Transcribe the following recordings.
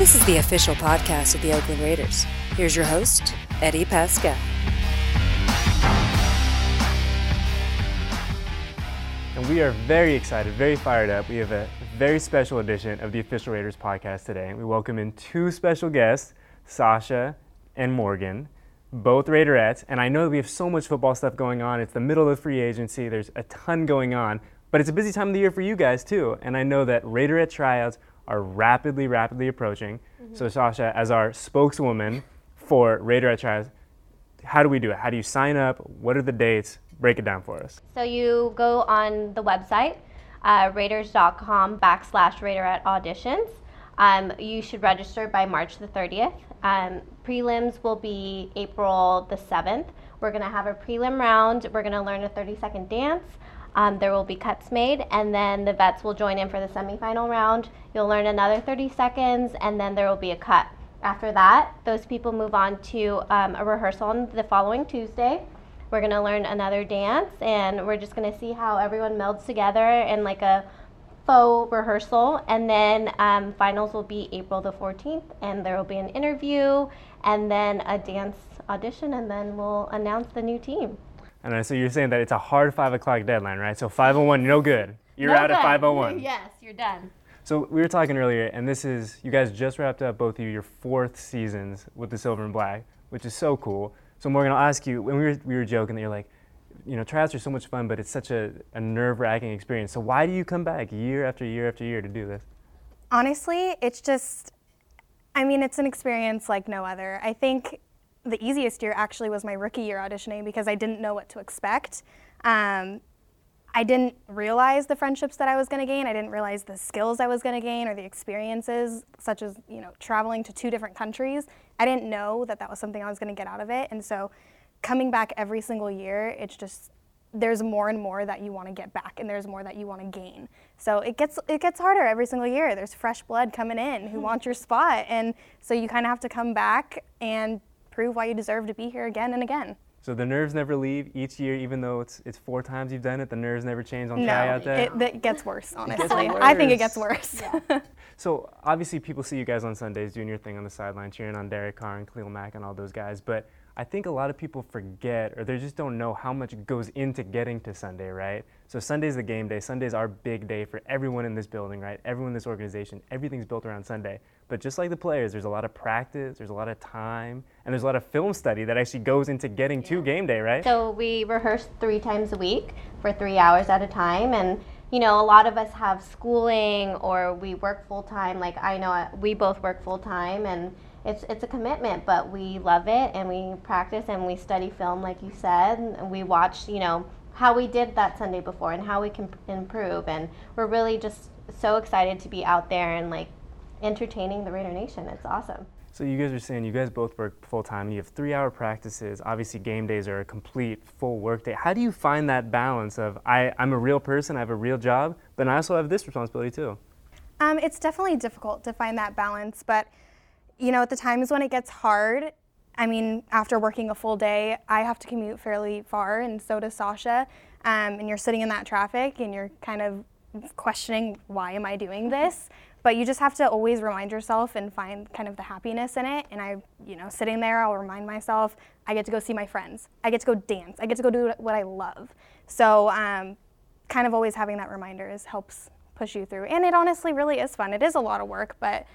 This is the official podcast of the Oakland Raiders. Here's your host, Eddie Pascal. And we are very excited, very fired up. We have a very special edition of the Official Raiders podcast today. We welcome in two special guests, Sasha and Morgan, both Raiderettes. And I know that we have so much football stuff going on. It's the middle of free agency. There's a ton going on. But it's a busy time of the year for you guys, too. And I know that Raiderette tryouts are rapidly approaching. So Sasha, as our spokeswoman for Raiderette tryouts, how do we do it? How do you sign up? What are the dates? Break it down for us. So you go on the website, raiders.com/Raiderette auditions. You should register by March the 30th. Prelims will be April the 7th. We're going to have a prelim round. We're going to learn a 30-second dance. There will be cuts made, and then the vets will join in for the semifinal round. You'll learn another 30 seconds, and then there will be a cut. After that, those people move on to a rehearsal on the following Tuesday. We're going to learn another dance, and we're just going to see how everyone melds together in like a faux rehearsal. And then finals will be April the 14th, and there will be an interview, and then a dance audition, and then we'll announce the new team. And so you're saying that it's a hard 5 o'clock deadline, right? So 5:01, you're no good. You're No out good. at 5:01. Yes, you're done. So we were talking earlier, and this is, you guys just wrapped up, both of you, your 4th seasons with the Silver and Black, which is so cool. So Morgan, I'll ask you, when we were joking that you're like, you know, tryouts are so much fun, but it's such a nerve-wracking experience. So why do you come back year after year after year to do this? Honestly, it's just, it's an experience like no other. I think the easiest year actually was my rookie year auditioning because I didn't know what to expect. I didn't realize the friendships that I was going to gain. I didn't realize the skills I was going to gain or the experiences, such as, traveling to 2 different countries. I didn't know that was something I was going to get out of it. And so coming back every single year, it's just, there's more and more that you want to get back, and there's more that you want to gain. So it gets harder every single year. There's fresh blood coming in who wants your spot. And so you kind of have to come back and prove why you deserve to be here again and again. So the nerves never leave each year, even though it's 4 times you've done it, the nerves never change on tryout day? No, it gets worse, honestly. worse. I think it gets worse. Yeah. So obviously people see you guys on Sundays doing your thing on the sideline, cheering on Derek Carr and Khalil Mack and all those guys, but I think a lot of people forget, or they just don't know how much goes into getting to Sunday, right? So Sunday's the game day. Sunday's our big day for everyone in this building, right? Everyone in this organization. Everything's built around Sunday. But just like the players, there's a lot of practice, there's a lot of time, and there's a lot of film study that actually goes into getting to game day, right? So we rehearse 3 times a week for 3 hours at a time, and a lot of us have schooling or we work full time. Like I know we both work full time, and it's a commitment, but we love it, and we practice and we study film, like you said, and we watch, how we did that Sunday before and how we can improve, and we're really just so excited to be out there and like entertaining the Raider Nation. It's awesome. So you guys are saying you guys both work full time. You have 3-hour practices. Obviously game days are a complete full work day. How do you find that balance of I'm a real person, I have a real job, but I also have this responsibility too? It's definitely difficult to find that balance, but at the times when it gets hard, after working a full day, I have to commute fairly far, and so does Sasha, and you're sitting in that traffic and you're kind of questioning, why am I doing this? But you just have to always remind yourself and find kind of the happiness in it. And sitting there, I'll remind myself, I get to go see my friends. I get to go dance. I get to go do what I love. So kind of always having that reminder helps push you through. And it honestly really is fun. It is a lot of work, but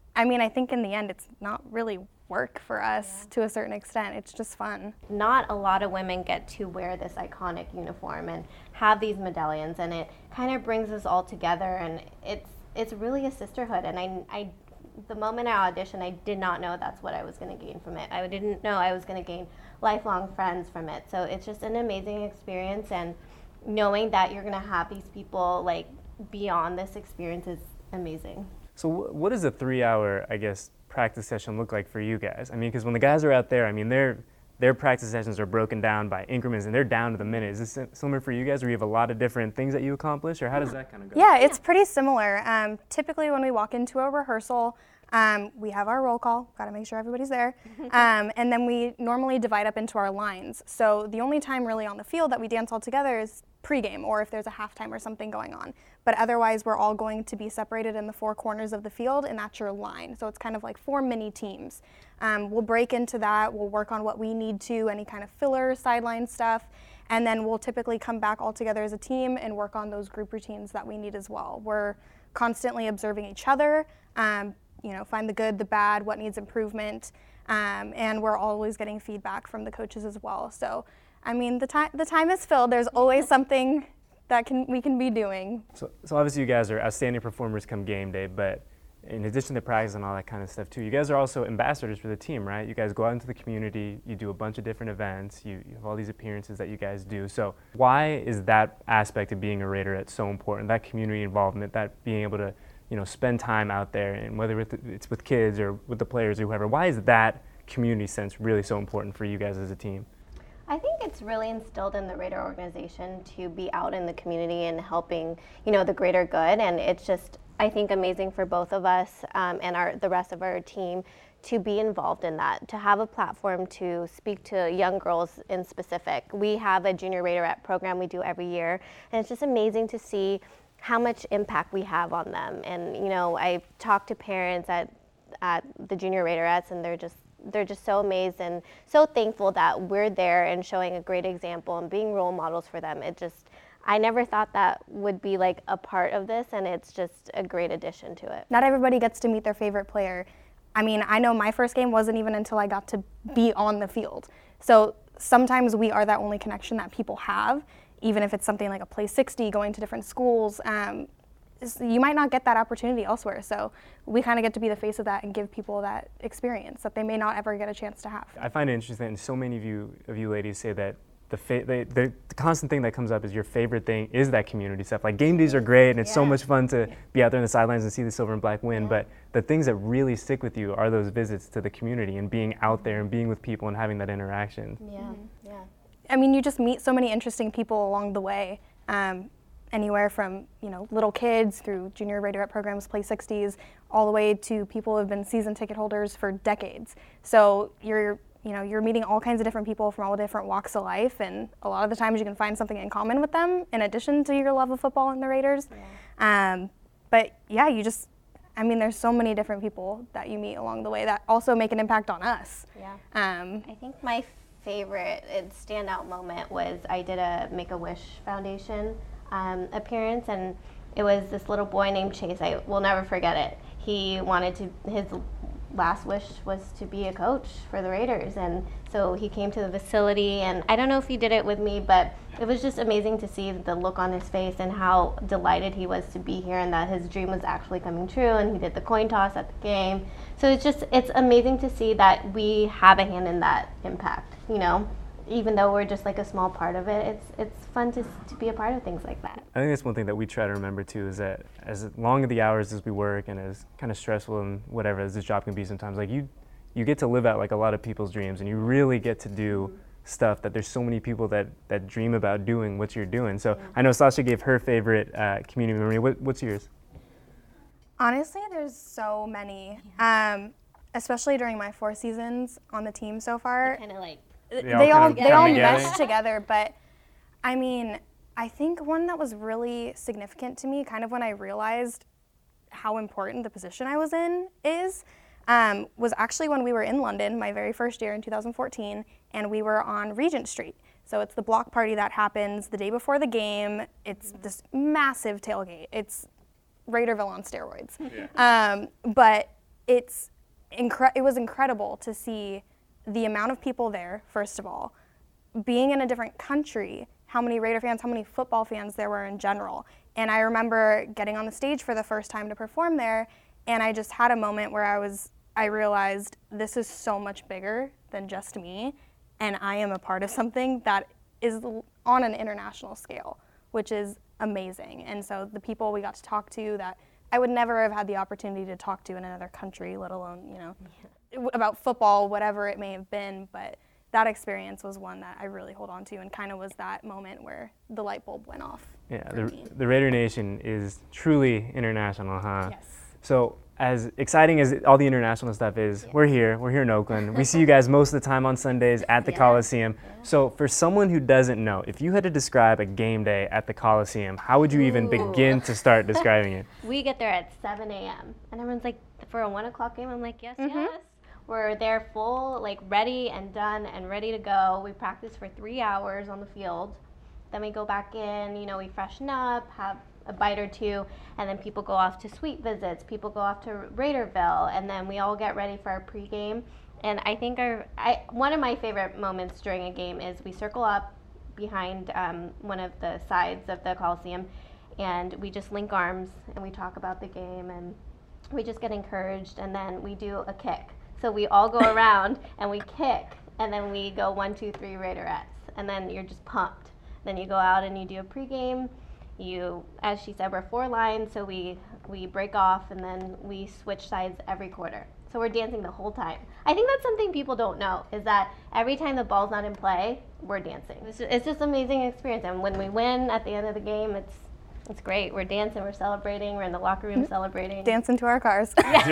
I think in the end, it's not really work for us to a certain extent. It's just fun. Not a lot of women get to wear this iconic uniform and have these medallions, and it kind of brings us all together, and it's really a sisterhood. And I the moment I auditioned, I did not know that's what I was going to gain from it. I didn't know I was going to gain lifelong friends from it. So it's just an amazing experience, and knowing that you're going to have these people like beyond this experience is amazing. So what does a 3-hour, practice session look like for you guys? Because when the guys are out there, their practice sessions are broken down by increments, and they're down to the minute. Is this similar for you guys, where you have a lot of different things that you accomplish, or how does that kind of go? Yeah, it's pretty similar. Typically when we walk into a rehearsal, We have our roll call, got to make sure everybody's there. And then we normally divide up into our lines. So the only time really on the field that we dance all together is pregame or if there's a halftime or something going on. But otherwise, we're all going to be separated in the four corners of the field, and that's your line. So it's kind of like 4 mini teams. We'll break into that. We'll work on what we need to, any kind of filler, sideline stuff. And then we'll typically come back all together as a team and work on those group routines that we need as well. We're constantly observing each other, find the good, the bad, what needs improvement, and we're always getting feedback from the coaches as well. So, I mean, the time is filled. There's always something that we can be doing. So obviously you guys are outstanding performers come game day, but in addition to practice and all that kind of stuff too, you guys are also ambassadors for the team, right? You guys go out into the community, you do a bunch of different events, you have all these appearances that you guys do. So why is that aspect of being a Raiderette so important, that community involvement, that being able to spend time out there, and whether it's with kids or with the players or whoever, why is that community sense really so important for you guys as a team? I think it's really instilled in the Raider organization to be out in the community and helping, the greater good. And it's just, I think, amazing for both of us and the rest of our team to be involved in that, to have a platform to speak to young girls in specific. We have a Junior Raiderette program we do every year, and it's just amazing to see how much impact we have on them. And, I talk to parents at the Junior Raiderettes, and they're just so amazed and so thankful that we're there and showing a great example and being role models for them. I never thought that would be like a part of this, and it's just a great addition to it. Not everybody gets to meet their favorite player. I mean, I know my first game wasn't even until I got to be on the field. So sometimes we are that only connection that people have, even if it's something like a Play 60, going to different schools. You might not get that opportunity elsewhere, so we kind of get to be the face of that and give people that experience that they may not ever get a chance to have. I find it interesting, and so many of you ladies say that the constant thing that comes up is your favorite thing is that community stuff. Like game days are great, and it's so much fun to be out there in the sidelines and see the silver and black win, but the things that really stick with you are those visits to the community and being out there and being with people and having that interaction. Yeah. I mean, you just meet so many interesting people along the way. Anywhere from little kids through Junior Raiderette programs, Play 60s, all the way to people who have been season ticket holders for decades. So you're meeting all kinds of different people from all different walks of life, and a lot of the times you can find something in common with them in addition to your love of football and the Raiders. But yeah, there's so many different people that you meet along the way that also make an impact on us. I think my favorite standout moment was I did a Make-A-Wish Foundation appearance, and it was this little boy named Chase. I will never forget it. His last wish was to be a coach for the Raiders, and so he came to the facility, and I don't know if he did it with me, but it was just amazing to see the look on his face and how delighted he was to be here and that his dream was actually coming true, and he did the coin toss at the game. So it's amazing to see that we have a hand in that impact, even though we're just like a small part of it. It's fun to be a part of things like that. I think that's one thing that we try to remember too, is that as long as the hours as we work and as kind of stressful and whatever as this job can be sometimes, like you get to live out like a lot of people's dreams, and you really get to do stuff that there's so many people that dream about doing what you're doing. So I know Sasha gave her favorite community memory. What's yours? Honestly, there's so many, especially during my 4 seasons on the team so far. Kind of like They all mesh together, but I mean, I think one that was really significant to me, kind of when I realized how important the position I was in was actually when we were in London, my very first year in 2014, and we were on Regent Street. So it's the block party that happens the day before the game. It's this massive tailgate. It's Raiderville on steroids. But it was incredible to see the amount of people there, first of all, being in a different country, how many Raider fans, how many football fans there were in general. And I remember getting on the stage for the first time to perform there, and I just had a moment where I realized this is so much bigger than just me, and I am a part of something that is on an international scale, which is amazing. And so the people we got to talk to that I would never have had the opportunity to talk to in another country, let alone, about football, whatever it may have been, but that experience was one that I really hold on to, and kind of was that moment where the light bulb went off. Yeah, the Raider Nation is truly international, huh? Yes. So as exciting as all the international stuff is, we're here in Oakland. We see you guys most of the time on Sundays at the Coliseum. So for someone who doesn't know, if you had to describe a game day at the Coliseum, how would you even begin to start describing it? We get there at 7 a.m. and everyone's like, for a 1 o'clock game? I'm like, yes. We're there full, like ready and done and ready to go. We practice for 3 hours on the field. Then we go back in, you know, we freshen up, have a bite or two, and then people go off to suite visits, people go off to Raiderville, and then we all get ready for our pregame. And I think one of my favorite moments during a game is we circle up behind one of the sides of the Coliseum, and we just link arms and we talk about the game, and we just get encouraged, and then we do a kick. So we all go around and we kick, and then we go 1, 2, 3 Raiderettes, and then you're just pumped. Then you go out and you do a pregame. As she said, we're 4 lines, so we break off, and then we switch sides every quarter. So we're dancing the whole time. I think that's something people don't know, is that every time the ball's not in play, we're dancing. It's just an amazing experience, and when we win at the end of the game, it's great. We're dancing, we're celebrating, we're in the locker room celebrating. Dancing to our cars.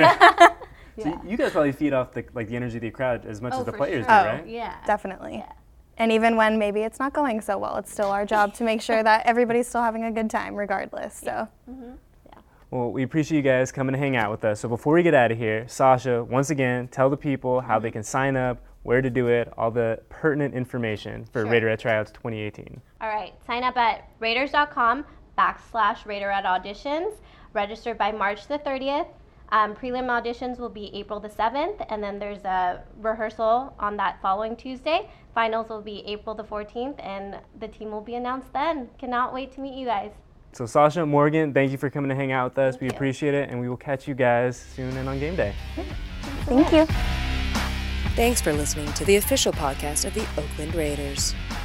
So you guys probably feed off the energy of the crowd as much as the players do, sure. right? Yeah. Definitely. Yeah. And even when maybe it's not going so well, it's still our job to make sure that everybody's still having a good time regardless. So. Well, we appreciate you guys coming to hang out with us. So before we get out of here, Sasha, once again, tell the people how they can sign up, where to do it, all the pertinent information for Raiderette Tryouts 2018. All right, sign up at Raiders.com/Raiderette auditions. Register by March the 30th. Prelim auditions will be April the 7th, and then there's a rehearsal on that following Tuesday. Finals will be April the 14th, and the team will be announced then. Cannot wait to meet you guys. So Sasha, Morgan, thank you for coming to hang out with us. We Thank you. appreciate it, and we will catch you guys soon and on game day. Thank you. Thanks for listening to the official podcast of the Oakland Raiders.